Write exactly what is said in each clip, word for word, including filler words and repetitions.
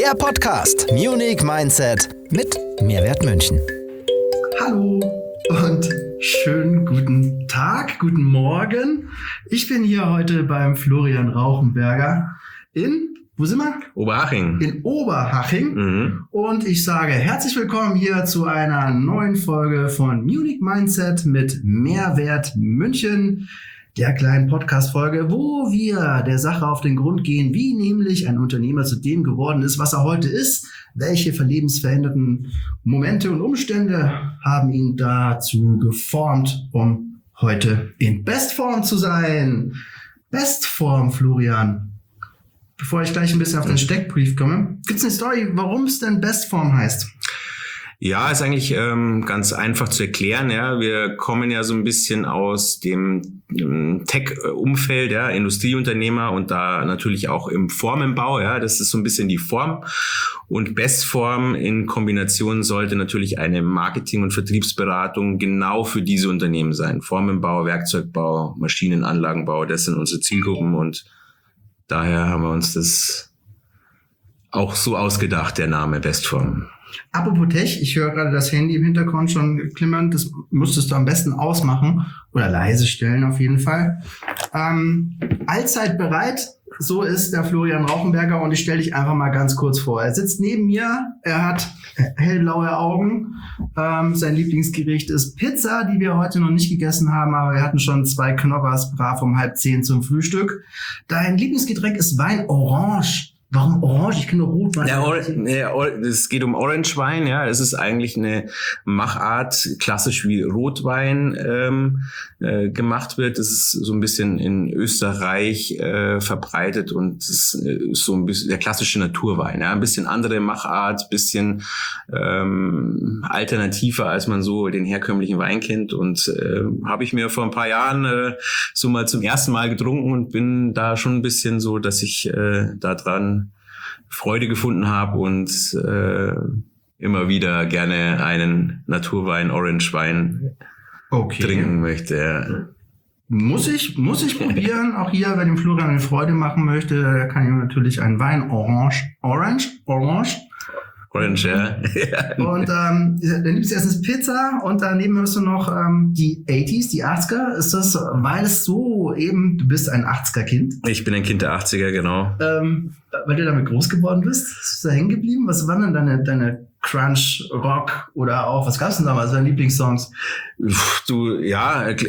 Der Podcast Munich Mindset mit Mehrwert München. Hallo und schönen guten Tag, guten Morgen. Ich bin hier heute beim Florian Rauchenberger in, wo sind wir? Oberhaching. In Oberhaching. Mhm. Und ich sage herzlich willkommen hier zu einer neuen Folge von Munich Mindset mit Mehrwert München. Der kleinen Podcast-Folge, wo wir der Sache auf den Grund gehen, wie nämlich ein Unternehmer zu dem geworden ist, was er heute ist. Welche verlebensveränderten Momente und Umstände haben ihn dazu geformt, um heute in Bestform zu sein. Bestform, Florian. Bevor ich gleich ein bisschen auf den Steckbrief komme, gibt es eine Story, warum es denn Bestform heißt? Ja, ist eigentlich ähm, ganz einfach zu erklären. Ja, wir kommen ja so ein bisschen aus dem ähm, Tech-Umfeld, ja, Industrieunternehmer und da natürlich auch im Formenbau. Ja, das ist so ein bisschen die Form. Und Bestform in Kombination sollte natürlich eine Marketing- und Vertriebsberatung genau für diese Unternehmen sein. Formenbau, Werkzeugbau, Maschinenanlagenbau, das sind unsere Zielgruppen und daher haben wir uns das auch so ausgedacht, der Name Bestform. Apropos Tech, ich höre gerade das Handy im Hintergrund schon klimmern. Das müsstest du am besten ausmachen oder leise stellen auf jeden Fall. Ähm, allzeit bereit, so ist der Florian Rauchenberger und ich stelle dich einfach mal ganz kurz vor. Er sitzt neben mir, er hat hellblaue Augen. Ähm, sein Lieblingsgericht ist Pizza, die wir heute noch nicht gegessen haben, aber wir hatten schon zwei Knoppers brav um halb zehn zum Frühstück. Dein Lieblingsgetränk ist Wein Orange. Warum Orange? Ich kenne nur Rotwein. Ja, Or- ja, Or- es geht um Orangewein, ja. Es ist eigentlich eine Machart, klassisch wie Rotwein ähm, äh, gemacht wird. Das ist so ein bisschen in Österreich äh, verbreitet und es ist so ein bisschen der klassische Naturwein, ja. Ein bisschen andere Machart, bisschen ähm, alternativer, als man so den herkömmlichen Wein kennt. Und äh, habe ich mir vor ein paar Jahren äh, so mal zum ersten Mal getrunken und bin da schon ein bisschen so, dass ich äh, da dran Freude gefunden habe und äh, immer wieder gerne einen Naturwein, Orangewein okay. trinken möchte. Ja. Muss ich, muss ich probieren. Auch hier, wer dem Florian eine Freude machen möchte, der kann ihm natürlich einen Wein Orange, Orange, Orange. Orange, ja. Und ähm, dann gibt es erstens Pizza und daneben hast du noch ähm, die achtziger, die achtziger. Ist das, weil es so eben, du bist ein achtziger-Kind? Ich bin ein Kind der achtziger, genau. Ähm, weil du damit groß geworden bist? Ist du da hängen geblieben? Was waren denn deine, deine Crunch, Rock oder auch, was gab's denn damals, deine Lieblingssongs? Du, ja, äh,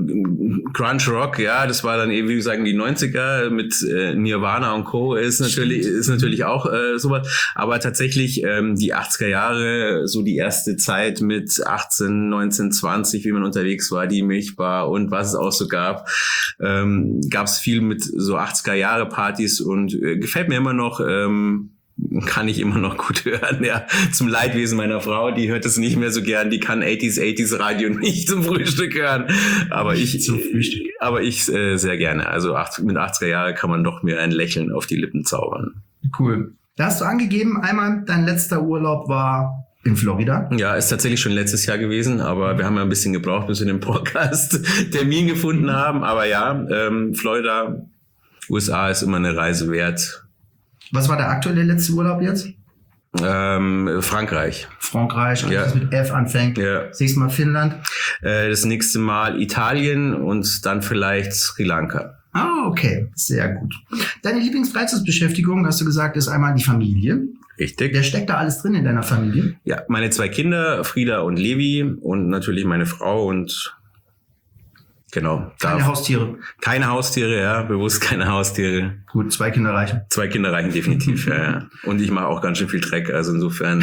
Crunch Rock, ja, das war dann eben, wie gesagt, die neunziger mit äh, Nirvana und Co. ist natürlich, ist natürlich auch äh, sowas. Aber tatsächlich ähm, die achtziger Jahre, so die erste Zeit mit achtzehn, neunzehn, zwanzig, wie man unterwegs war, die Milchbar und was es auch so gab, ähm, gab's viel mit so achtziger Jahre Partys und äh, gefällt mir immer noch, ähm, kann ich immer noch gut hören, ja. Zum Leidwesen meiner Frau, die hört es nicht mehr so gern, die kann achtziger, achtziger Radio nicht zum Frühstück hören, aber nicht ich, zum Frühstück. aber ich äh, sehr gerne. Also acht, mit achtziger Jahre kann man doch mir ein Lächeln auf die Lippen zaubern. Cool. Da hast du angegeben, einmal dein letzter Urlaub war in Florida? Ja, ist tatsächlich schon letztes Jahr gewesen, aber wir haben ja ein bisschen gebraucht, bis wir den Podcast-Termin gefunden haben, aber ja, ähm, Florida, U S A ist immer eine Reise wert. Was war der aktuelle letzte Urlaub jetzt? Ähm, Frankreich. Frankreich, also ja. das mit F anfängt. Ja. Das nächste Mal Finnland. Äh, das nächste Mal Italien und dann vielleicht Sri Lanka. Ah, okay. Sehr gut. Deine Lieblingsfreizeitbeschäftigung, hast du gesagt, ist einmal die Familie. Richtig. Wer steckt da alles drin in deiner Familie? Ja, meine zwei Kinder, Frieda und Levi und natürlich meine Frau und genau. Keine Haustiere. Keine Haustiere, ja, bewusst keine Haustiere. Gut, zwei Kinder reichen. Zwei Kinder reichen definitiv, ja, ja. Und ich mache auch ganz schön viel Dreck, also insofern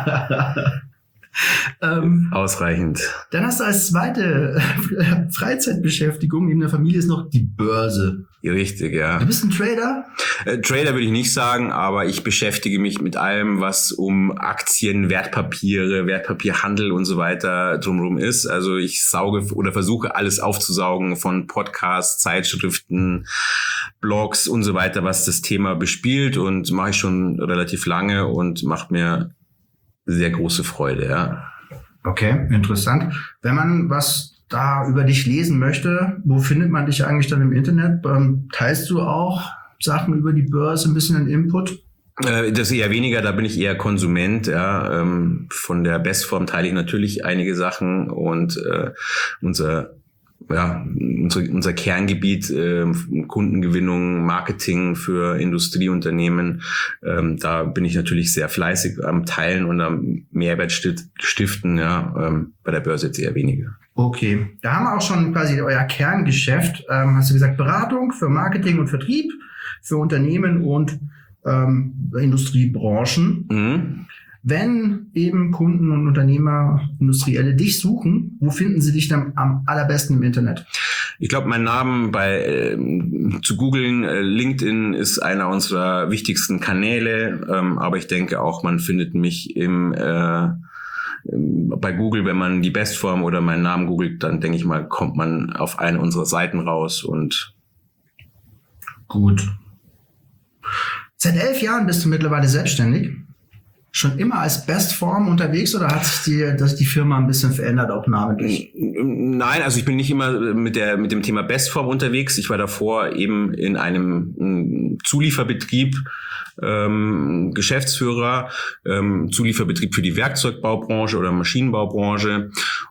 ähm, ausreichend. Dann hast du als zweite Freizeitbeschäftigung neben der Familie ist noch die Börse. Richtig, ja. Du bist ein Trader? Äh, Trader würde ich nicht sagen, aber ich beschäftige mich mit allem, was um Aktien, Wertpapiere, Wertpapierhandel und so weiter drumherum ist. Also ich sauge oder versuche alles aufzusaugen von Podcasts, Zeitschriften, Blogs und so weiter, was das Thema bespielt und mache ich schon relativ lange und macht mir sehr große Freude, ja. Okay, interessant. Wenn man was da über dich lesen möchte, wo findet man dich eigentlich dann im Internet? Ähm, teilst du auch Sachen über die Börse, ein bisschen an Input? Äh, das eher weniger, da bin ich eher Konsument. Ja. Ähm, von der Bestform teile ich natürlich einige Sachen und äh, unser ja, unser, unser Kerngebiet, äh, Kundengewinnung, Marketing für Industrieunternehmen, ähm, da bin ich natürlich sehr fleißig am Teilen und am Mehrwert stiften, ja, ähm, bei der Börse jetzt eher weniger. Okay, da haben wir auch schon quasi euer Kerngeschäft, ähm, hast du gesagt, Beratung für Marketing und Vertrieb, für Unternehmen und ähm, Industriebranchen. Mhm. Wenn eben Kunden und Unternehmer, Industrielle dich suchen, wo finden sie dich dann am allerbesten im Internet? Ich glaube, mein Name bei äh, zu googeln, äh, LinkedIn ist einer unserer wichtigsten Kanäle, ähm, aber ich denke auch, man findet mich im äh, bei Google, wenn man die Bestform oder meinen Namen googelt, dann denke ich mal, kommt man auf eine unserer Seiten raus und gut. Seit elf Jahren bist du mittlerweile selbstständig. Schon immer als Bestform unterwegs oder hat sich die, dass die Firma ein bisschen verändert, auch namentlich? Nein, also ich bin nicht immer mit der mit dem Thema Bestform unterwegs. Ich war davor eben in einem Zulieferbetrieb, ähm, Geschäftsführer, ähm, Zulieferbetrieb für die Werkzeugbaubranche oder Maschinenbaubranche.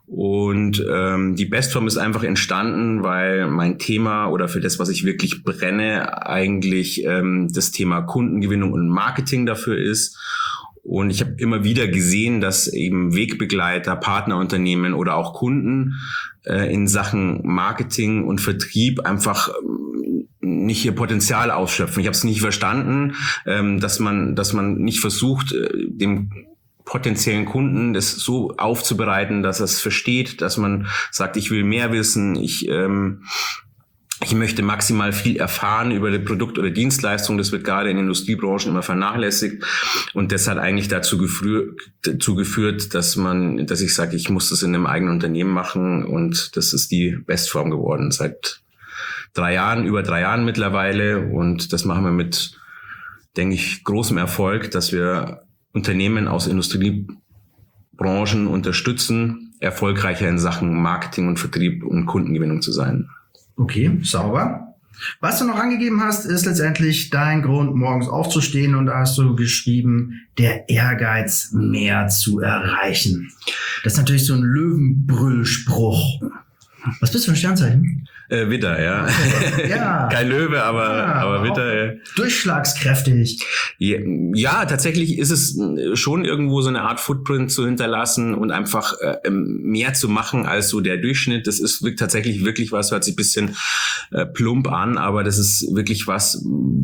Und ähm, die Bestform ist einfach entstanden, weil mein Thema oder für das, was ich wirklich brenne, eigentlich ähm, das Thema Kundengewinnung und Marketing dafür ist. Und ich habe immer wieder gesehen, dass eben Wegbegleiter, Partnerunternehmen oder auch Kunden äh, in Sachen Marketing und Vertrieb einfach ähm, nicht ihr Potenzial ausschöpfen. Ich habe es nicht verstanden, ähm, dass man, dass man nicht versucht, äh, dem potenziellen Kunden das so aufzubereiten, dass er es versteht, dass man sagt, ich will mehr wissen, ich ähm, Ich möchte maximal viel erfahren über das Produkt oder Dienstleistung. Das wird gerade in Industriebranchen immer vernachlässigt. Und das hat eigentlich dazu geführt, dazu geführt, dass man, dass ich sage, ich muss das in einem eigenen Unternehmen machen. Und das ist die Bestform geworden seit drei Jahren, über drei Jahren mittlerweile. Und das machen wir mit, denke ich, großem Erfolg, dass wir Unternehmen aus Industriebranchen unterstützen, erfolgreicher in Sachen Marketing und Vertrieb und Kundengewinnung zu sein. Okay, sauber. Was du noch angegeben hast, ist letztendlich dein Grund, morgens aufzustehen, und da hast du geschrieben, der Ehrgeiz, mehr zu erreichen. Das ist natürlich so ein Löwenbrüllspruch. Was bist du für ein Sternzeichen? Äh, Widder, ja. ja. Kein Löwe, aber, ja, aber Widder. Ja. Durchschlagskräftig. Ja, ja, tatsächlich ist es schon irgendwo so eine Art Footprint zu hinterlassen und einfach äh, mehr zu machen als so der Durchschnitt. Das ist wirklich, tatsächlich wirklich was, hört sich ein bisschen äh, plump an, aber das ist wirklich was,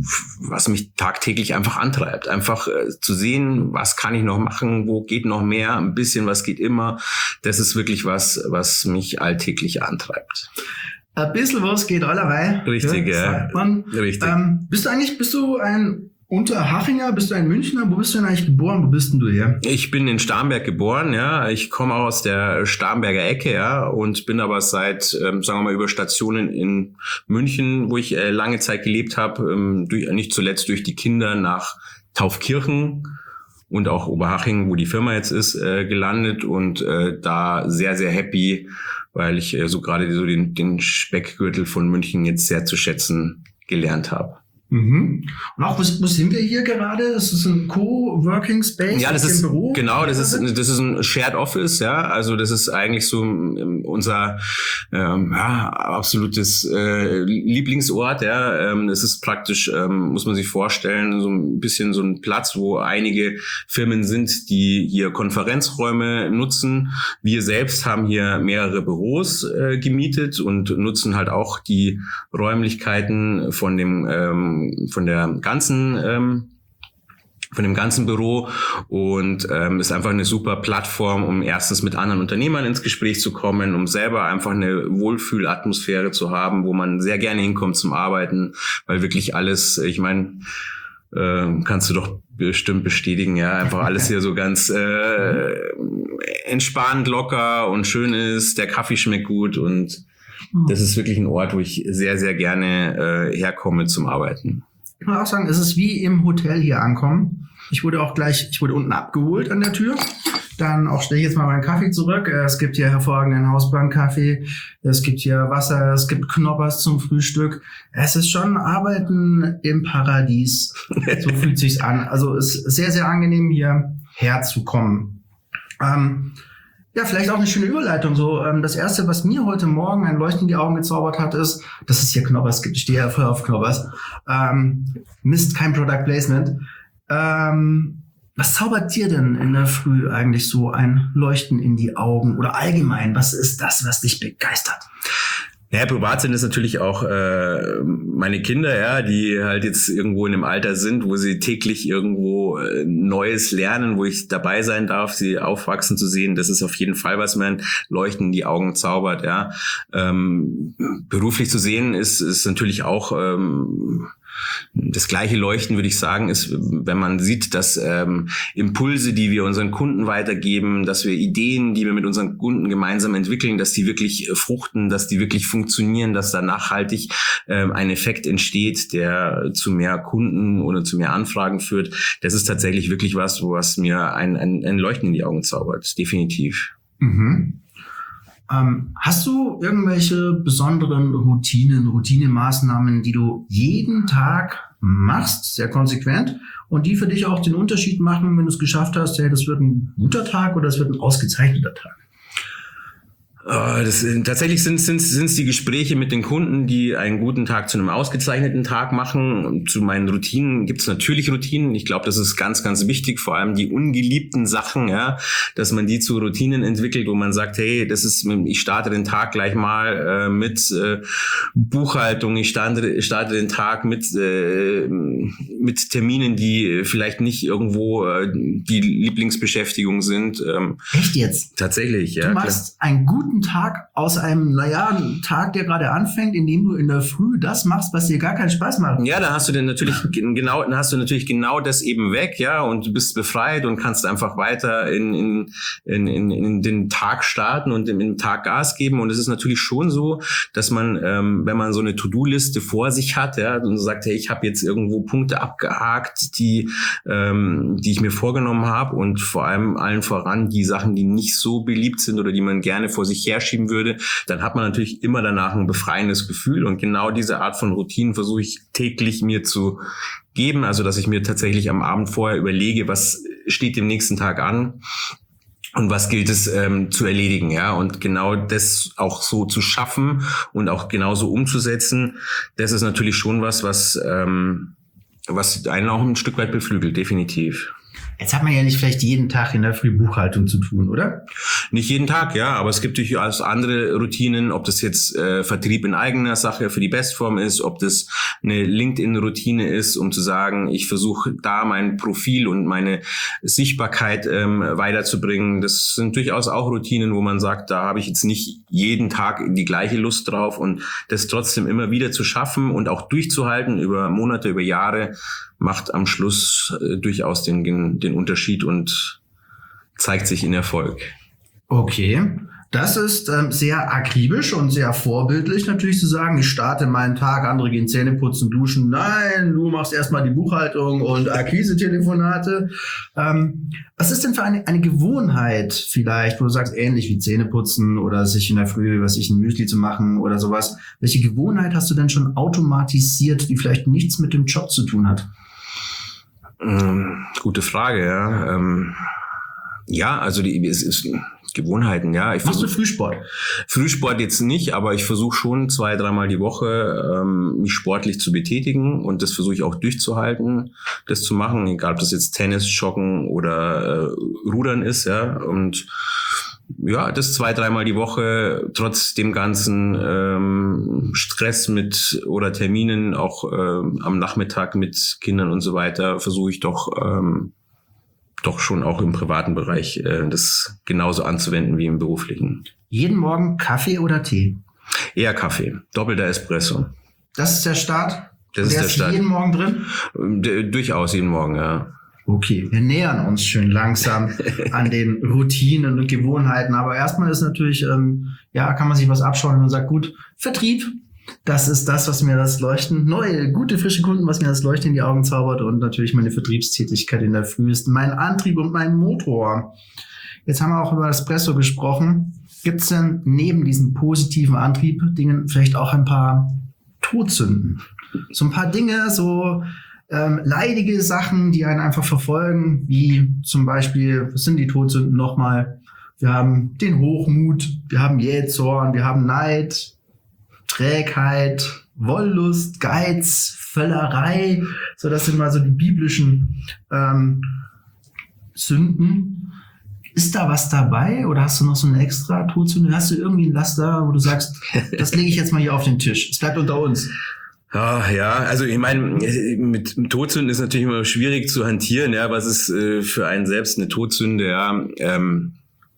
was mich tagtäglich einfach antreibt. Einfach äh, zu sehen, was kann ich noch machen, wo geht noch mehr, ein bisschen was geht immer. Das ist wirklich was, was mich alltäglich antreibt. Ein bisschen was geht allerweil. Richtig, ja. Sagt man. Richtig. Ähm, bist du eigentlich, bist du ein Unterhachinger, bist du ein Münchner? Wo bist du denn eigentlich geboren? Wo bist denn du her? Ich bin in Starnberg geboren, ja. Ich komme aus der Starnberger Ecke, ja, und bin aber seit, ähm, sagen wir mal, über Stationen in München, wo ich äh, lange Zeit gelebt habe, ähm, durch, nicht zuletzt durch die Kinder nach Taufkirchen und auch Oberhaching, wo die Firma jetzt ist, äh, gelandet und äh, da sehr, sehr happy, weil ich äh, so gerade so den, den Speckgürtel von München jetzt sehr zu schätzen gelernt habe. Mhm. Und auch, wo, wo sind wir hier gerade? Das ist ein Co-Working Space? Ja, das ist, Büro? genau, das ist, das ist ein Shared Office, ja, also das ist eigentlich so unser, ähm, ja, absolutes äh, Lieblingsort, ja, ähm, das ist praktisch, ähm, muss man sich vorstellen, so ein bisschen so ein Platz, wo einige Firmen sind, die hier Konferenzräume nutzen. Wir selbst haben hier mehrere Büros äh, gemietet und nutzen halt auch die Räumlichkeiten von dem ähm, von der ganzen ähm, von dem ganzen Büro und ähm, ist einfach eine super Plattform, um erstens mit anderen Unternehmern ins Gespräch zu kommen, um selber einfach eine Wohlfühlatmosphäre zu haben, wo man sehr gerne hinkommt zum Arbeiten, weil wirklich alles, ich meine, äh, kannst du doch bestimmt bestätigen, ja, einfach alles hier so ganz äh, entspannt, locker und schön ist, der Kaffee schmeckt gut und das ist wirklich ein Ort, wo ich sehr, sehr gerne äh, herkomme zum Arbeiten. Ich muss auch sagen, es ist wie im Hotel hier ankommen. Ich wurde auch gleich, ich wurde unten abgeholt an der Tür. dann auch stelle ich jetzt mal meinen Kaffee zurück. Es gibt hier hervorragenden Hausbrandkaffee, es gibt hier Wasser, es gibt Knoppers zum Frühstück. Es ist schon Arbeiten im Paradies. So fühlt sich's an. Also es ist sehr, sehr angenehm, hier herzukommen. Ähm, Ja, vielleicht auch eine schöne Überleitung. So, ähm, das erste, was mir heute Morgen ein Leuchten in die Augen gezaubert hat, ist, dass es hier Knoppers gibt. Ich stehe ja voll auf Knoppers. Ähm, Mist, kein Product Placement. Ähm, was zaubert dir denn in der Früh eigentlich so ein Leuchten in die Augen? Oder allgemein, was ist das, was dich begeistert? Ja, privat sind es natürlich auch äh, meine Kinder, ja, die halt jetzt irgendwo in einem Alter sind, wo sie täglich irgendwo äh, Neues lernen, wo ich dabei sein darf, sie aufwachsen zu sehen. Das ist auf jeden Fall, was mir ein Leuchten in die Augen zaubert, ja. Ähm, beruflich zu sehen ist, ist natürlich auch ähm, das gleiche Leuchten, würde ich sagen, ist, wenn man sieht, dass ähm, Impulse, die wir unseren Kunden weitergeben, dass wir Ideen, die wir mit unseren Kunden gemeinsam entwickeln, dass die wirklich äh, fruchten, dass die wirklich funktionieren, dass da nachhaltig ähm, ein Effekt entsteht, der zu mehr Kunden oder zu mehr Anfragen führt. Das ist tatsächlich wirklich was, was mir ein, ein, ein Leuchten in die Augen zaubert, definitiv. Mhm. Ähm, hast du irgendwelche besonderen Routinen, Routinemaßnahmen, die du jeden Tag machst, sehr konsequent, und die für dich auch den Unterschied machen, wenn du es geschafft hast, hey, das wird ein guter Tag oder das wird ein ausgezeichneter Tag? Uh, das, tatsächlich sind es die Gespräche mit den Kunden, die einen guten Tag zu einem ausgezeichneten Tag machen. Zu meinen Routinen gibt es natürlich Routinen. Ich glaube, das ist ganz, ganz wichtig, vor allem die ungeliebten Sachen, ja, dass man die zu Routinen entwickelt, wo man sagt, hey, das ist, ich starte den Tag gleich mal äh, mit äh, Buchhaltung, ich starte, starte den Tag mit äh, mit Terminen, die vielleicht nicht irgendwo äh, die Lieblingsbeschäftigung sind. Ähm, Echt jetzt? Tatsächlich, ja. Du machst klar. einen guten Tag aus einem, naja, einen Tag, der gerade anfängt, indem du in der Früh das machst, was dir gar keinen Spaß macht. Ja, da hast du dann natürlich genau, dann hast du natürlich genau das eben weg, ja, und du bist befreit und kannst einfach weiter in, in, in, in, in den Tag starten und in den Tag Gas geben. Und es ist natürlich schon so, dass man, ähm, wenn man so eine To-Do-Liste vor sich hat, ja, und sagt, hey, ich habe jetzt irgendwo Punkte abgehakt, die, ähm, die ich mir vorgenommen habe, und vor allem allen voran die Sachen, die nicht so beliebt sind oder die man gerne vor sich herschieben würde, dann hat man natürlich immer danach ein befreiendes Gefühl, und genau diese Art von Routinen versuche ich täglich mir zu geben, also dass ich mir tatsächlich am Abend vorher überlege, was steht dem nächsten Tag an und was gilt es ähm, zu erledigen, ja, und genau das auch so zu schaffen und auch genauso umzusetzen, das ist natürlich schon was, was ähm, was einen auch ein Stück weit beflügelt, definitiv. Jetzt hat man ja nicht vielleicht jeden Tag in der Früh Buchhaltung zu tun, oder? Nicht jeden Tag, ja, aber es gibt durchaus andere Routinen, ob das jetzt äh, Vertrieb in eigener Sache für die Bestform ist, ob das eine LinkedIn-Routine ist, um zu sagen, ich versuche da mein Profil und meine Sichtbarkeit ähm, weiterzubringen. Das sind durchaus auch Routinen, wo man sagt, da habe ich jetzt nicht jeden Tag die gleiche Lust drauf, und das trotzdem immer wieder zu schaffen und auch durchzuhalten über Monate, über Jahre, macht am Schluss äh, durchaus den, den Unterschied und zeigt sich in Erfolg. Okay, das ist ähm, sehr akribisch und sehr vorbildlich natürlich zu sagen, ich starte meinen Tag, andere gehen Zähne putzen, duschen. Nein, du machst erstmal die Buchhaltung und Akquise-Telefonate. Ähm, was ist denn für eine, eine Gewohnheit vielleicht, wo du sagst, ähnlich wie Zähne putzen oder sich in der Früh, was ich, ein Müsli zu machen oder sowas. Welche Gewohnheit hast du denn schon automatisiert, die vielleicht nichts mit dem Job zu tun hat? Ähm, gute Frage, ja. Ähm, ja, also die, es ist Gewohnheiten, ja. Ich Machst versuch, du Frühsport? Frühsport jetzt nicht, aber ich versuche schon zwei, dreimal die Woche ähm, mich sportlich zu betätigen, und das versuche ich auch durchzuhalten, das zu machen, egal ob das jetzt Tennis, Joggen oder äh, Rudern ist, ja. Und ja, das zwei, dreimal die Woche, trotz dem ganzen ähm, Stress mit oder Terminen, auch ähm, am Nachmittag mit Kindern und so weiter, versuche ich doch ähm, doch schon auch im privaten Bereich äh, das genauso anzuwenden wie im beruflichen. Jeden Morgen Kaffee oder Tee? Eher Kaffee, doppelter Espresso. Das ist der Start? Das ist der der ist Start. jeden Morgen drin? D- durchaus jeden Morgen, ja. Okay, wir nähern uns schön langsam an den Routinen und Gewohnheiten. Aber erstmal ist natürlich, ähm, ja, kann man sich was abschauen, wenn man sagt, gut, Vertrieb, das ist das, was mir das Leuchten, neue, gute, frische Kunden, was mir das Leuchten in die Augen zaubert. Und natürlich meine Vertriebstätigkeit in der Früh ist mein Antrieb und mein Motor. Jetzt haben wir auch über Espresso gesprochen. Gibt es denn neben diesem positiven Antrieb Dingen vielleicht auch ein paar Todsünden? So ein paar Dinge, so ähm, leidige Sachen, die einen einfach verfolgen, wie zum Beispiel, was sind die Todsünden nochmal? Wir haben den Hochmut, wir haben Jähzorn, wir haben Neid, Trägheit, Wollust, Geiz, Völlerei. So, das sind mal so die biblischen ähm, Sünden. Ist da was dabei oder hast du noch so eine extra Todsünde? Hast du irgendwie ein Laster, wo du sagst, das lege ich jetzt mal hier auf den Tisch. Es bleibt unter uns. Ah, ja, also ich meine, mit Todsünden ist natürlich immer schwierig zu hantieren. Ja, was ist äh, für einen selbst eine Todsünde? Ja, ähm,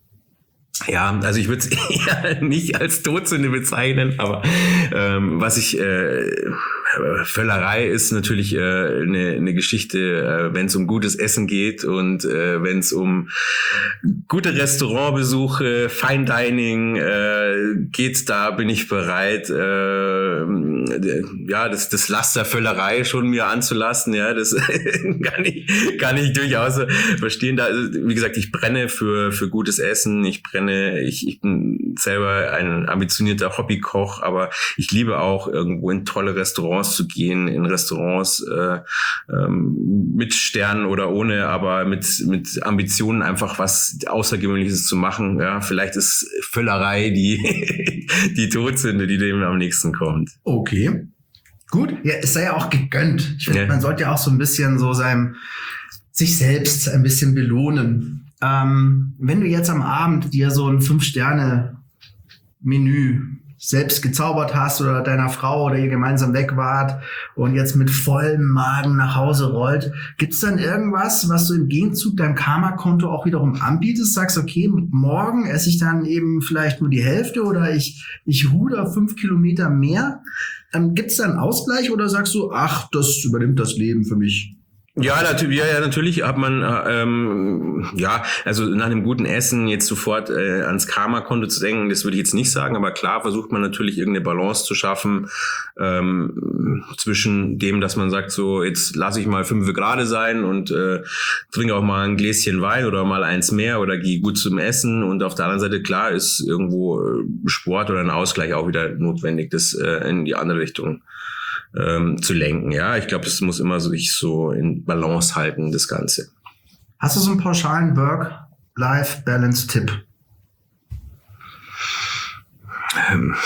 ja, also ich würde es eher nicht als Todsünde bezeichnen, aber ähm, was ich äh, Völlerei ist natürlich äh, eine, eine Geschichte, äh, wenn es um gutes Essen geht und äh, wenn es um gute Restaurantbesuche, Fine Dining äh, geht, da bin ich bereit, äh, ja, das, das Laster Völlerei schon mir anzulassen. Ja, das kann ich, kann ich durchaus verstehen. Da, also, wie gesagt, ich brenne für für gutes Essen. Ich brenne, ich, ich bin selber ein ambitionierter Hobbykoch, aber ich liebe auch irgendwo in tolle Restaurants zu gehen, in Restaurants äh, ähm, mit Sternen oder ohne, aber mit mit Ambitionen einfach was Außergewöhnliches zu machen. Ja, vielleicht ist Völlerei die die Todsünde, die dem am nächsten kommt. Okay, gut. Ja, es sei ja auch gegönnt. Ich finde, ja. Man sollte ja auch so ein bisschen so seinem sich selbst ein bisschen belohnen. Ähm, wenn du jetzt am Abend dir so ein Fünf-Sterne-Menü selbst gezaubert hast oder deiner Frau oder ihr gemeinsam weg wart und jetzt mit vollem Magen nach Hause rollt, gibt's dann irgendwas, was du im Gegenzug deinem Karma-Konto auch wiederum anbietest? Sagst, okay, morgen esse ich dann eben vielleicht nur die Hälfte oder ich, ich ruder fünf Kilometer mehr. Ähm, gibt's da einen Ausgleich oder sagst du, ach, das übernimmt das Leben für mich? Ja, natürlich, ja, ja, natürlich hat man, ähm, ja, also nach einem guten Essen jetzt sofort äh, ans Karma-Konto zu denken, das würde ich jetzt nicht sagen, aber klar versucht man natürlich irgendeine Balance zu schaffen ähm, zwischen dem, dass man sagt, so jetzt lasse ich mal fünf gerade sein und äh, trinke auch mal ein Gläschen Wein oder mal eins mehr oder gehe gut zum Essen und auf der anderen Seite, klar, ist irgendwo äh, Sport oder ein Ausgleich auch wieder notwendig, das äh, in die andere Richtung Ähm, zu lenken. Ja, ich glaube, es muss immer so, sich so in Balance halten, das Ganze. Hast du so einen pauschalen Work-Life-Balance-Tipp? Ähm,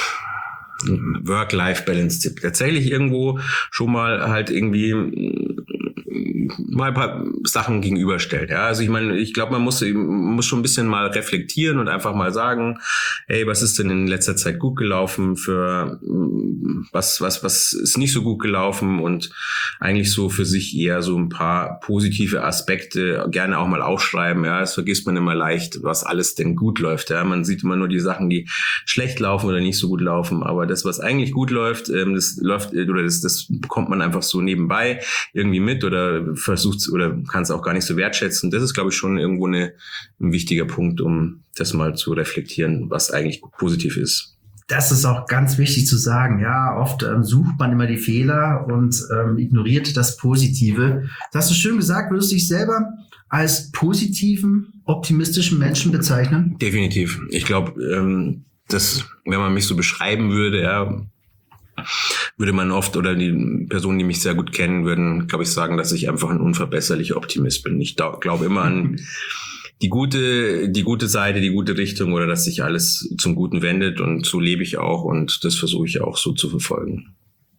Work-Life-Balance-Tipp. Tatsächlich irgendwo schon mal halt irgendwie mal ein paar Sachen gegenüberstellen. Ja, also ich meine, ich glaube, man muss, muss schon ein bisschen mal reflektieren und einfach mal sagen, hey, was ist denn in letzter Zeit gut gelaufen, für was, was, was ist nicht so gut gelaufen und eigentlich so für sich eher so ein paar positive Aspekte gerne auch mal aufschreiben. Ja, das vergisst man immer leicht, was alles denn gut läuft. Ja, man sieht immer nur die Sachen, die schlecht laufen oder nicht so gut laufen, aber das, was eigentlich gut läuft, das läuft oder das, das bekommt man einfach so nebenbei irgendwie mit oder versucht oder kann es auch gar nicht so wertschätzen. Das ist, glaube ich, schon irgendwo eine, ein wichtiger Punkt, um das mal zu reflektieren, was eigentlich positiv ist. Das ist auch ganz wichtig zu sagen. Ja, oft ähm, sucht man immer die Fehler und ähm, ignoriert das Positive. Das hast du schön gesagt. Würdest du dich selber als positiven, optimistischen Menschen bezeichnen? Definitiv. Ich glaube, ähm, dass, wenn man mich so beschreiben würde, ja, würde man oft, oder die Personen, die mich sehr gut kennen, würden, glaube ich, sagen, dass ich einfach ein unverbesserlicher Optimist bin. Ich glaube immer an die gute, die gute Seite, die gute Richtung oder dass sich alles zum Guten wendet und so lebe ich auch und das versuche ich auch so zu verfolgen.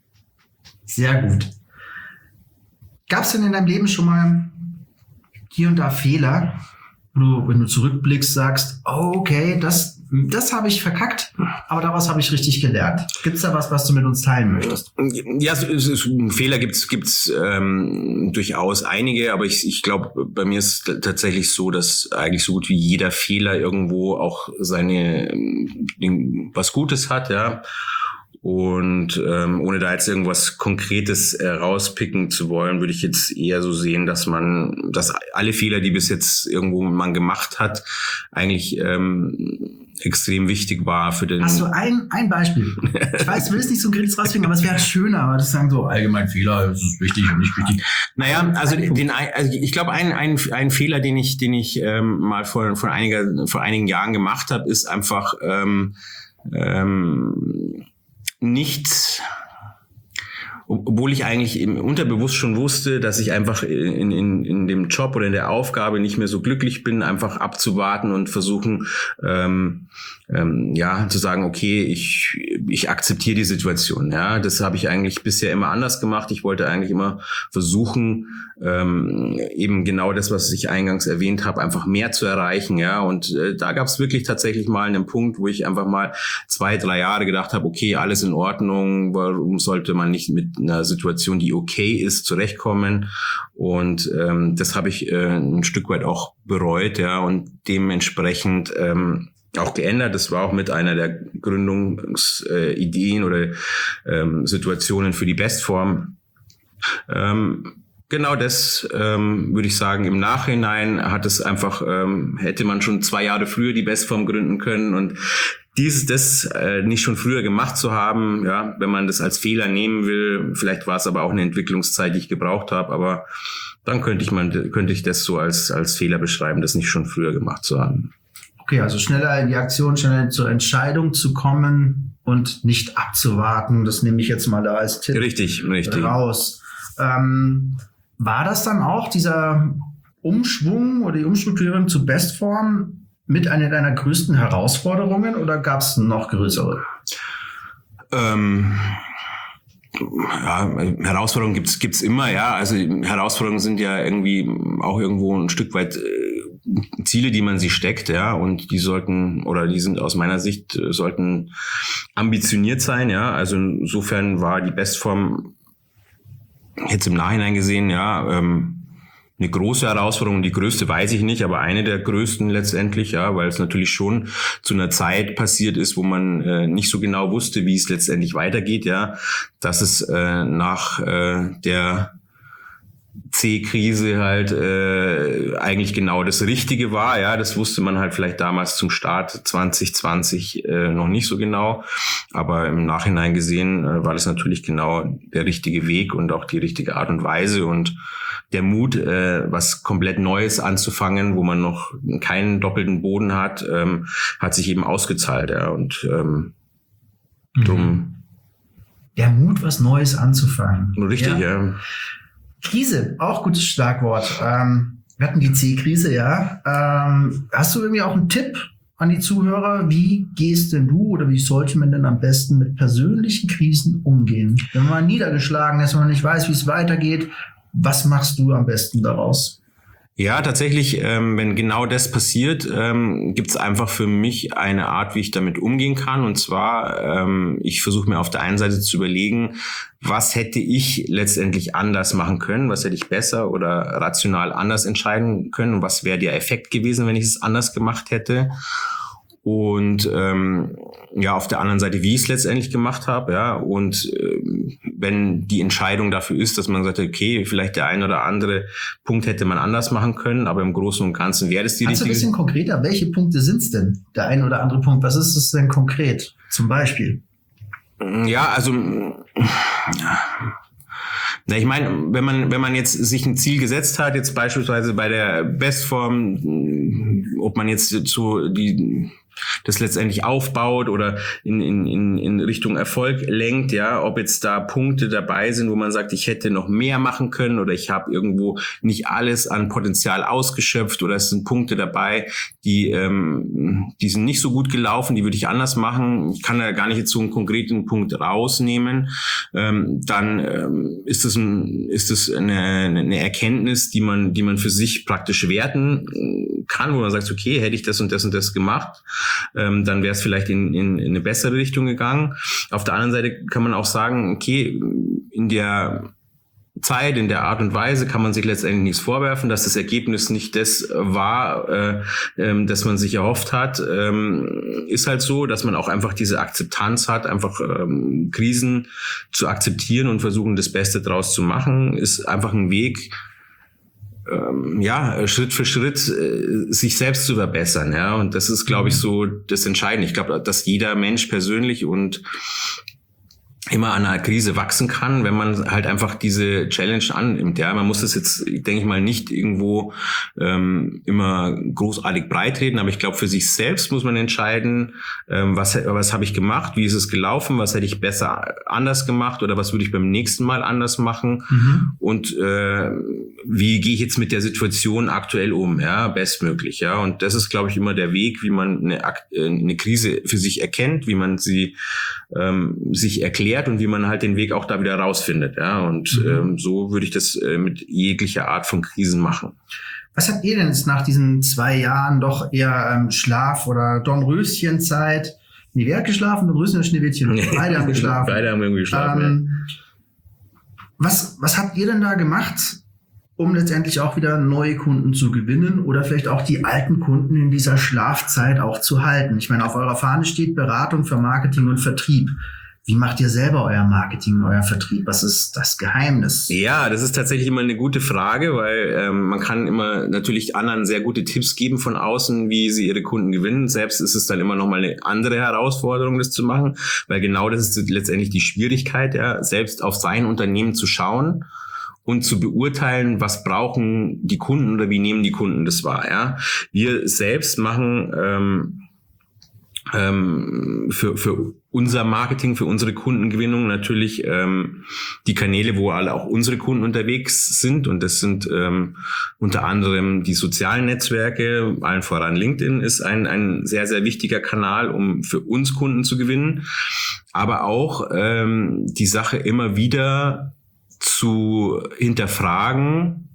Sehr gut. Gab es denn in deinem Leben schon mal hier und da Fehler, wo du, wenn du zurückblickst, sagst, oh, okay, das Das habe ich verkackt, aber daraus habe ich richtig gelernt. Gibt es da was, was du mit uns teilen möchtest? Ja, es, es, Fehler gibt's gibt's ähm, durchaus einige, aber ich, ich glaube, bei mir ist es tatsächlich so, dass eigentlich so gut wie jeder Fehler irgendwo auch seine was Gutes hat, ja. Und ähm, ohne da jetzt irgendwas Konkretes äh, rauspicken zu wollen, würde ich jetzt eher so sehen, dass man, dass alle Fehler, die bis jetzt irgendwo man gemacht hat, eigentlich ähm, extrem wichtig war für den... Hast du ein, ein Beispiel? Ich weiß, du willst nicht so ein Kritis rausfinden, aber es wäre schöner, aber das sagen so, allgemein Fehler, das ist wichtig und nicht wichtig. Naja, also den, also ich glaube, ein, ein, ein Fehler, den ich, den ich ähm, mal vor, vor, einiger, vor einigen Jahren gemacht habe, ist einfach ähm, ähm, nicht... Obwohl ich eigentlich eben unterbewusst schon wusste, dass ich einfach in, in, in dem Job oder in der Aufgabe nicht mehr so glücklich bin, einfach abzuwarten und versuchen, ähm, ähm, ja, zu sagen, okay, ich, ich akzeptiere die Situation. Ja, das habe ich eigentlich bisher immer anders gemacht. Ich wollte eigentlich immer versuchen, ähm, eben genau das, was ich eingangs erwähnt habe, einfach mehr zu erreichen. Ja, und äh, da gab es wirklich tatsächlich mal einen Punkt, wo ich einfach mal zwei, drei Jahre gedacht habe, okay, alles in Ordnung. Warum sollte man nicht mit einer Situation, die okay ist, zurechtkommen? Und ähm, das habe ich äh, ein Stück weit auch bereut, ja, und dementsprechend ähm, auch geändert. Das war auch mit einer der Gründungsideen äh, oder ähm, Situationen für die Bestform. Ähm, Genau das ähm, würde ich sagen, im Nachhinein hat es einfach, ähm, hätte man schon zwei Jahre früher die Bestform gründen können, und dieses, das äh, nicht schon früher gemacht zu haben, ja, wenn man das als Fehler nehmen will, vielleicht war es aber auch eine Entwicklungszeit, die ich gebraucht habe, aber dann könnte ich man, könnte ich das so als, als Fehler beschreiben, das nicht schon früher gemacht zu haben. Okay, also schneller in die Aktion, schneller zur Entscheidung zu kommen und nicht abzuwarten, das nehme ich jetzt mal da als Tipp richtig, richtig. raus. Ähm, War das dann auch dieser Umschwung oder die Umstrukturierung zu Bestform mit einer deiner größten Herausforderungen oder gab es noch größere? Ähm, ja, Herausforderungen gibt's gibt's immer, ja. Also Herausforderungen sind ja irgendwie auch irgendwo ein Stück weit äh, Ziele, die man sich steckt, ja, und die sollten, oder die sind aus meiner Sicht, äh, sollten ambitioniert sein, ja. Also insofern war die Bestform jetzt im Nachhinein gesehen, ja, ähm, eine große Herausforderung. Die größte weiß ich nicht, aber eine der größten letztendlich, ja, weil es natürlich schon zu einer Zeit passiert ist, wo man äh, nicht so genau wusste, wie es letztendlich weitergeht, ja, dass es äh, nach äh, der C-Krise halt äh, eigentlich genau das Richtige war, ja, das wusste man halt vielleicht damals zum Start zwanzig zwanzig äh, noch nicht so genau, aber im Nachhinein gesehen äh, war das natürlich genau der richtige Weg und auch die richtige Art und Weise, und der Mut, äh, was komplett Neues anzufangen, wo man noch keinen doppelten Boden hat, ähm, hat sich eben ausgezahlt, ja, und ähm, mhm. drum. Der Mut, was Neues anzufangen. Richtig, ja. ja. Krise, auch gutes Schlagwort. Ähm, wir hatten die C-Krise, ja. Ähm, hast du irgendwie auch einen Tipp an die Zuhörer? Wie gehst denn du oder wie sollte man denn am besten mit persönlichen Krisen umgehen? Wenn man niedergeschlagen ist, wenn man nicht weiß, wie es weitergeht, was machst du am besten daraus? Ja, tatsächlich, ähm, wenn genau das passiert, ähm, gibt es einfach für mich eine Art, wie ich damit umgehen kann. Und zwar, ähm, ich versuche mir auf der einen Seite zu überlegen, was hätte ich letztendlich anders machen können, was hätte ich besser oder rational anders entscheiden können und was wäre der Effekt gewesen, wenn ich es anders gemacht hätte. Und ähm, ja, auf der anderen Seite, wie ich es letztendlich gemacht habe, ja, und ähm, wenn die Entscheidung dafür ist, dass man sagt, okay, vielleicht der ein oder andere Punkt hätte man anders machen können, aber im Großen und Ganzen wäre das die Kannst richtige... du ein bisschen konkreter, welche Punkte sind es denn? Der ein oder andere Punkt, was ist es denn konkret? Zum Beispiel? Ja, also... Na, ich meine, wenn man wenn man jetzt sich ein Ziel gesetzt hat, jetzt beispielsweise bei der Bestform, ob man jetzt so die das letztendlich aufbaut oder in in in in Richtung Erfolg lenkt, ja, ob jetzt da Punkte dabei sind, wo man sagt, ich hätte noch mehr machen können oder ich habe irgendwo nicht alles an Potenzial ausgeschöpft oder es sind Punkte dabei, die ähm, die sind nicht so gut gelaufen, die würde ich anders machen. Ich kann da gar nicht jetzt so einen konkreten Punkt rausnehmen. Ähm, dann ähm, ist es ein, ist es eine, eine Erkenntnis, die man die man für sich praktisch werten kann, wo man sagt, okay, hätte ich das und das und das gemacht, ähm, dann wäre es vielleicht in, in, in eine bessere Richtung gegangen. Auf der anderen Seite kann man auch sagen, okay, in der Zeit, in der Art und Weise kann man sich letztendlich nichts vorwerfen, dass das Ergebnis nicht das war, äh, ähm, das man sich erhofft hat. Ähm, ist halt so, dass man auch einfach diese Akzeptanz hat, einfach ähm, Krisen zu akzeptieren und versuchen, das Beste draus zu machen, ist einfach ein Weg, ähm, ja, Schritt für Schritt äh, sich selbst zu verbessern. Ja, und das ist, glaube ich, so das Entscheidende. Ich glaube, dass jeder Mensch persönlich und immer an einer Krise wachsen kann, wenn man halt einfach diese Challenge annimmt. Ja, man muss das jetzt, denke ich mal, nicht irgendwo ähm, immer großartig breitreden, aber ich glaube, für sich selbst muss man entscheiden, ähm, was was habe ich gemacht, wie ist es gelaufen, was hätte ich besser anders gemacht oder was würde ich beim nächsten Mal anders machen mhm. und äh, wie gehe ich jetzt mit der Situation aktuell um, ja, bestmöglich, ja. Und das ist, glaube ich, immer der Weg, wie man eine, eine Krise für sich erkennt, wie man sie ähm, sich erklärt und wie man halt den Weg auch da wieder rausfindet. Ja, und mhm. ähm, so würde ich das äh, mit jeglicher Art von Krisen machen. Was habt ihr denn jetzt nach diesen zwei Jahren doch eher ähm, Schlaf- oder Dornröschenzeit? Nee, wer hat geschlafen? Dornröschen oder Schneewittchen? Beide haben geschlafen. Beide haben irgendwie geschlafen, ähm, ja. Was, was habt ihr denn da gemacht, um letztendlich auch wieder neue Kunden zu gewinnen oder vielleicht auch die alten Kunden in dieser Schlafzeit auch zu halten? Ich meine, auf eurer Fahne steht Beratung für Marketing und Vertrieb. Wie macht ihr selber euer Marketing und euer Vertrieb? Was ist das Geheimnis? Ja, das ist tatsächlich immer eine gute Frage, weil ähm, man kann immer natürlich anderen sehr gute Tipps geben von außen, wie sie ihre Kunden gewinnen. Selbst ist es dann immer noch mal eine andere Herausforderung, das zu machen, weil genau das ist letztendlich die Schwierigkeit, ja, selbst auf sein Unternehmen zu schauen und zu beurteilen, was brauchen die Kunden oder wie nehmen die Kunden das wahr. Ja, wir selbst machen ähm, ähm, für für unser Marketing, für unsere Kundengewinnung natürlich ähm, die Kanäle, wo alle auch unsere Kunden unterwegs sind. Und das sind ähm, unter anderem die sozialen Netzwerke, allen voran LinkedIn ist ein ein sehr, sehr wichtiger Kanal, um für uns Kunden zu gewinnen. Aber auch ähm, die Sache immer wieder zu hinterfragen,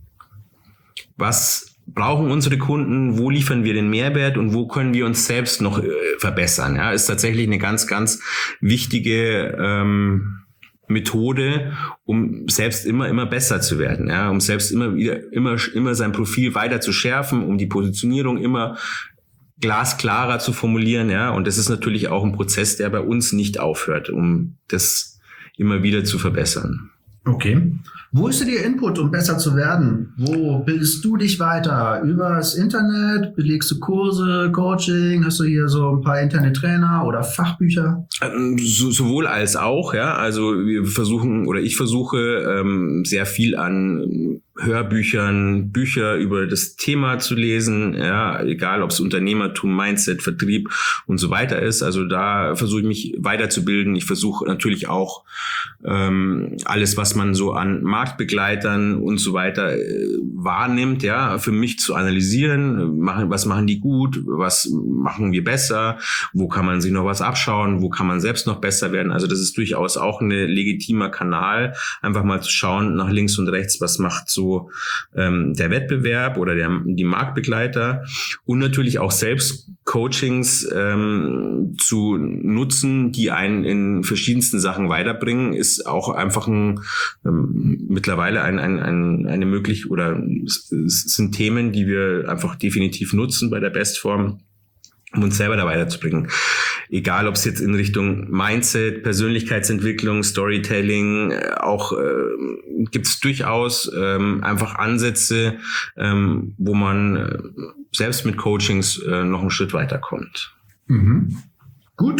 was brauchen unsere Kunden, wo liefern wir den Mehrwert und wo können wir uns selbst noch äh, verbessern. Ja, ist tatsächlich eine ganz, ganz wichtige ähm, Methode, um selbst immer, immer besser zu werden. Ja, um selbst immer wieder, immer, immer sein Profil weiter zu schärfen, um die Positionierung immer glasklarer zu formulieren. Ja, und das ist natürlich auch ein Prozess, der bei uns nicht aufhört, um das immer wieder zu verbessern. Okay. Wo ist dir Input, um besser zu werden? Wo bildest du dich weiter? Übers Internet? Belegst du Kurse, Coaching? Hast du hier so ein paar Internettrainer oder Fachbücher? So, sowohl als auch, ja. Also wir versuchen oder ich versuche ähm, sehr viel an Hörbüchern, Bücher über das Thema zu lesen, ja, egal ob es Unternehmertum, Mindset, Vertrieb und so weiter ist. Also da versuche ich mich weiterzubilden. Ich versuche natürlich auch ähm, alles, was man so an Marktbegleitern und so weiter äh, wahrnimmt, ja, für mich zu analysieren. Machen, was machen die gut? Was machen wir besser? Wo kann man sich noch was abschauen? Wo kann man selbst noch besser werden? Also das ist durchaus auch ein legitimer Kanal, einfach mal zu schauen nach links und rechts, was macht so ähm, der Wettbewerb oder der, die Marktbegleiter und natürlich auch selbst Coachings ähm, zu nutzen, die einen in verschiedensten Sachen weiterbringen, ist auch einfach ein ähm, mittlerweile ein, ein, ein, eine möglich oder es, es sind Themen, die wir einfach definitiv nutzen bei der Bestform, um uns selber da weiterzubringen. Egal, ob es jetzt in Richtung Mindset, Persönlichkeitsentwicklung, Storytelling, auch äh, gibt es durchaus ähm, einfach Ansätze, ähm, wo man äh, selbst mit Coachings äh, noch einen Schritt weiterkommt. Mhm. Gut,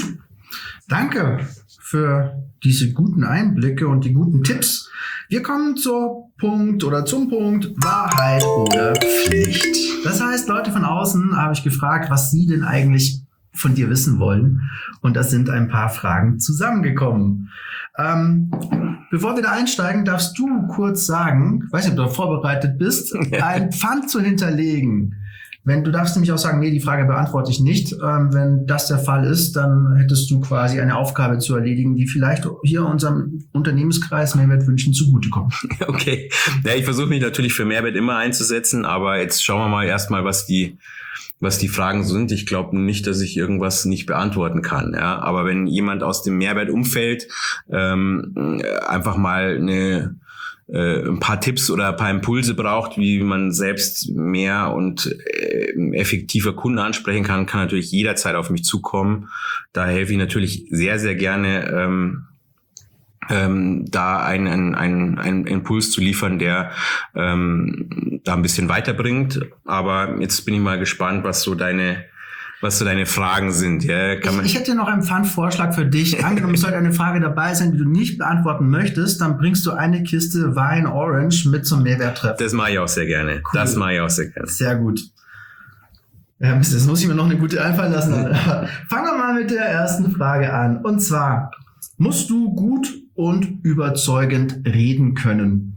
danke für diese guten Einblicke und die guten Tipps. Wir kommen zur Punkt oder zum Punkt Wahrheit oder Pflicht. Das heißt, Leute von außen habe ich gefragt, was sie denn eigentlich von dir wissen wollen. Und das sind ein paar Fragen zusammengekommen. Ähm, bevor wir da einsteigen, darfst du kurz sagen, ich weiß nicht, ob du vorbereitet bist, ein Pfand zu hinterlegen. Wenn du darfst nämlich auch sagen, nee, die Frage beantworte ich nicht. Ähm, wenn das der Fall ist, dann hättest du quasi eine Aufgabe zu erledigen, die vielleicht hier unserem Unternehmenskreis Mehrwert wünschen zugutekommt. Okay. Ja, ich versuche mich natürlich für Mehrwert immer einzusetzen, aber jetzt schauen wir mal erstmal, was die was die Fragen sind. Ich glaube nicht, dass ich irgendwas nicht beantworten kann. Ja, aber wenn jemand aus dem Mehrwertumfeld ähm, einfach mal eine äh, ein paar Tipps oder ein paar Impulse braucht, wie man selbst mehr und äh, effektiver Kunden ansprechen kann, kann natürlich jederzeit auf mich zukommen. Da helfe ich natürlich sehr, sehr gerne ähm, ähm, da einen, einen, einen Impuls zu liefern, der ähm, da ein bisschen weiterbringt. Aber jetzt bin ich mal gespannt, was so deine was so deine Fragen sind. Ja, kann man ich, ich hätte noch einen Fun-Vorschlag für dich. Angenommen, es sollte eine Frage dabei sein, die du nicht beantworten möchtest, dann bringst du eine Kiste Wein Orange mit zum Mehrwerttreffen. Das mache ich auch sehr gerne. Cool. Das mache ich auch sehr gerne. Sehr gut. Ja, das muss ich mir noch eine gute einfallen lassen. Fangen wir mal mit der ersten Frage an. Und zwar, musst du gut und überzeugend reden können?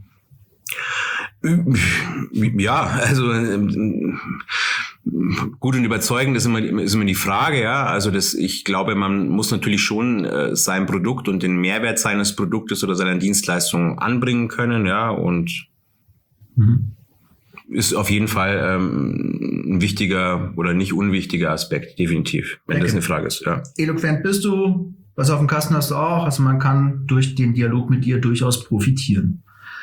Ja, also gut und überzeugend ist immer, ist immer die Frage, ja. Also das, ich glaube, man muss natürlich schon äh, sein Produkt und den Mehrwert seines Produktes oder seiner Dienstleistung anbringen können, ja. Und mhm. ist auf jeden Fall ähm, ein wichtiger oder nicht unwichtiger Aspekt, definitiv, wenn okay. das eine Frage ist, ja. Eloquent bist du, was auf dem Kasten hast du auch. Also man kann durch den Dialog mit dir durchaus profitieren.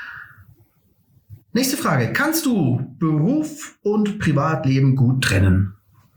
Nächste Frage. Kannst du Beruf und Privatleben gut trennen?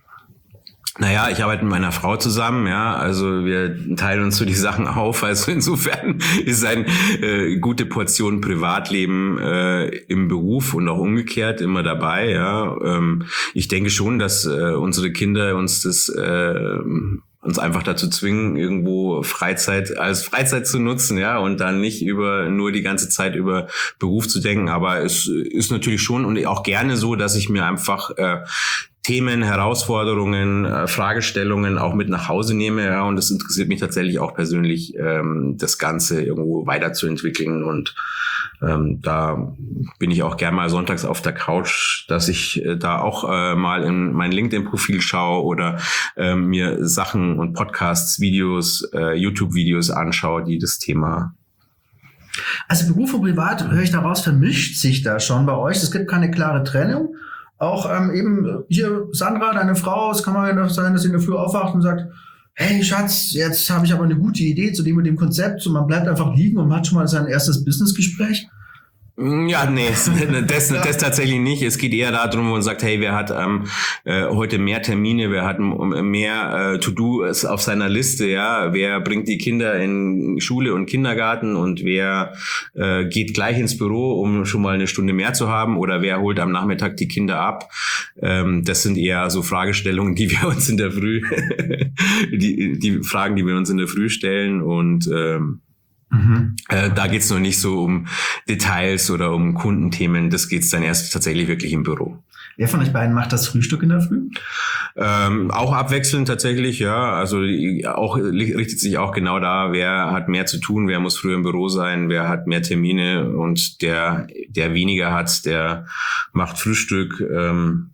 Naja, ich arbeite mit meiner Frau zusammen, ja, also wir teilen uns so die Sachen auf, also insofern ist eine äh, gute Portion Privatleben äh, im Beruf und auch umgekehrt immer dabei, ja. Ähm, ich denke schon, dass äh, unsere Kinder uns das äh, uns einfach dazu zwingen, irgendwo Freizeit als Freizeit zu nutzen, ja, und dann nicht über nur die ganze Zeit über Beruf zu denken. Aber es ist natürlich schon und auch gerne so, dass ich mir einfach äh, Themen, Herausforderungen, äh, Fragestellungen auch mit nach Hause nehme, ja, und es interessiert mich tatsächlich auch persönlich, ähm, das Ganze irgendwo weiterzuentwickeln und ähm, da bin ich auch gern mal sonntags auf der Couch, dass ich äh, da auch äh, mal in mein LinkedIn-Profil schaue oder äh, mir Sachen und Podcasts, Videos, äh, YouTube-Videos anschaue, die das Thema. Also Beruf und Privat, höre ich daraus, vermischt sich da schon bei euch. Es gibt keine klare Trennung. Auch ähm, eben hier Sandra, deine Frau, es kann mal sein, dass sie in der Früh aufwacht und sagt, hey Schatz, jetzt habe ich aber eine gute Idee zu dem und dem Konzept. Und man bleibt einfach liegen und hat schon mal sein erstes Businessgespräch. Ja, nee, das, das tatsächlich nicht. Es geht eher darum, wo man sagt, hey, wer hat ähm, äh, heute mehr Termine, wer hat mehr äh, To-Dos auf seiner Liste, ja, wer bringt die Kinder in Schule und Kindergarten und wer äh, geht gleich ins Büro, um schon mal eine Stunde mehr zu haben oder wer holt am Nachmittag die Kinder ab. Ähm, das sind eher so Fragestellungen, die wir uns in der Früh, die, die Fragen, die wir uns in der Früh stellen und ähm, Mhm. Äh, da geht's noch nicht so um Details oder um Kundenthemen. Das geht's dann erst tatsächlich wirklich im Büro. Wer von euch beiden macht das Frühstück in der Früh? Ähm, auch abwechselnd tatsächlich, ja. Also auch richtet sich auch genau da, wer hat mehr zu tun, wer muss früher im Büro sein, wer hat mehr Termine und der, der weniger hat, der macht Frühstück, ähm,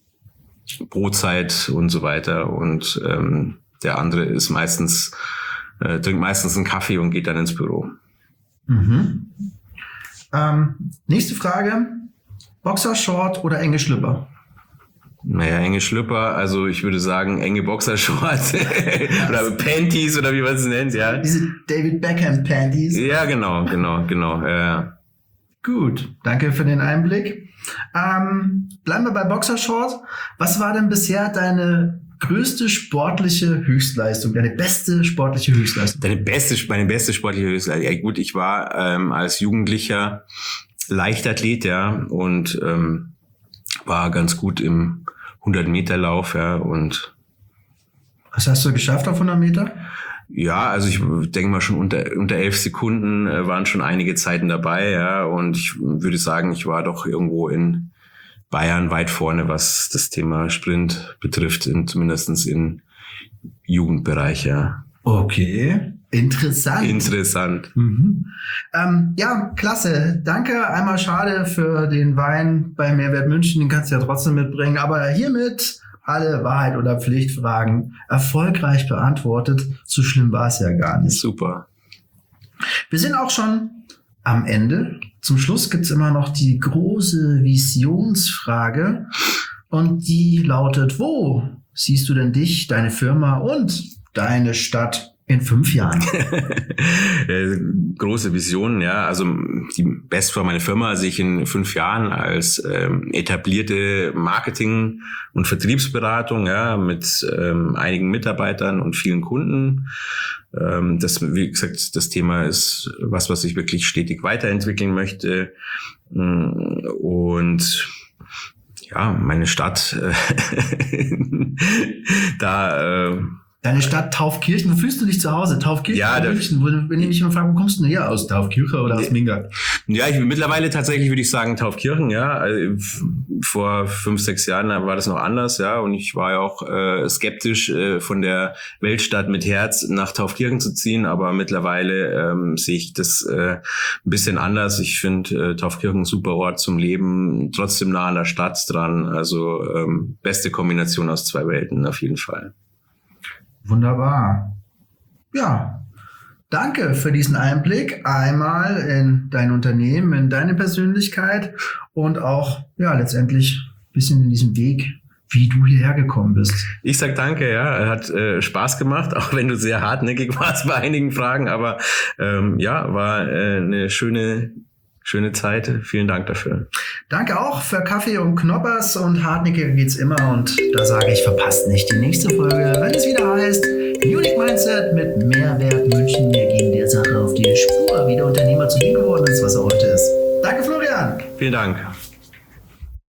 Brotzeit und so weiter. Und ähm, der andere ist meistens Äh, trinkt meistens einen Kaffee und geht dann ins Büro. Mhm. Ähm, nächste Frage. Boxershort oder enge Schlüpper? Naja, enge Schlüpper, also ich würde sagen enge Boxershorts oder Panties oder wie man es nennt, ja. Diese David Beckham Panties. Ja, genau, genau, genau. Äh. Gut, danke für den Einblick. Ähm, bleiben wir bei Boxershorts. Was war denn bisher deine größte sportliche Höchstleistung, deine beste sportliche Höchstleistung? Deine beste, meine beste sportliche Höchstleistung. Ja gut, ich war ähm, als Jugendlicher Leichtathlet, ja, und ähm, war ganz gut im hundert Meter Lauf, ja, und. Was hast du geschafft auf hundert Meter? Ja, also ich denke mal schon unter unter elf Sekunden äh, waren schon einige Zeiten dabei, ja, und ich würde sagen, ich war doch irgendwo in Bayern weit vorne, was das Thema Sprint betrifft, in, zumindest im Jugendbereich, ja. Okay, interessant. Interessant. Mhm. Ähm, ja, klasse. Danke. Einmal schade für den Wein bei Mehrwert München, den kannst du ja trotzdem mitbringen, aber hiermit alle Wahrheit- oder Pflichtfragen erfolgreich beantwortet. So schlimm war es ja gar nicht. Super. Wir sind auch schon am Ende. Zum Schluss gibt's immer noch die große Visionsfrage und die lautet, wo siehst du denn dich, deine Firma und deine Stadt In fünf Jahren? Große Visionen, ja. Also die Best für meine Firma sehe ich in fünf Jahren als ähm, etablierte Marketing- und Vertriebsberatung, ja, mit ähm, einigen Mitarbeitern und vielen Kunden. Ähm, das, wie gesagt, das Thema ist was, was ich wirklich stetig weiterentwickeln möchte. Und ja, meine Stadt, da äh, Deine Stadt Taufkirchen, wo fühlst du dich zu Hause? Taufkirchen ja, in München. Wenn ich mich immer frage, wo kommst du denn her? Aus Taufkirchen oder aus Minga? Ja, ich mittlerweile tatsächlich würde ich sagen Taufkirchen, ja. Also, vor fünf, sechs Jahren war das noch anders, ja. Und ich war ja auch äh, skeptisch, äh, von der Weltstadt mit Herz nach Taufkirchen zu ziehen. Aber mittlerweile ähm, sehe ich das äh, ein bisschen anders. Ich finde äh, Taufkirchen ein super Ort zum Leben, trotzdem nah an der Stadt dran. Also ähm, beste Kombination aus zwei Welten auf jeden Fall. Wunderbar. Ja, danke für diesen Einblick einmal in dein Unternehmen, in deine Persönlichkeit und auch ja letztendlich ein bisschen in diesem Weg, wie du hierher gekommen bist. Ich sag danke, ja, hat äh, Spaß gemacht, auch wenn du sehr hartnäckig warst bei einigen Fragen, aber ähm, ja, war äh, eine schöne Schöne Zeit. Vielen Dank dafür. Danke auch für Kaffee und Knoppers und hartnäckiger geht's immer. Und da sage ich, verpasst nicht die nächste Folge, wenn es wieder heißt Munich Mindset mit Mehrwert München. Wir gehen der Sache auf die Spur, wie der Unternehmer zu dem geworden ist, was er heute ist. Danke, Florian. Vielen Dank.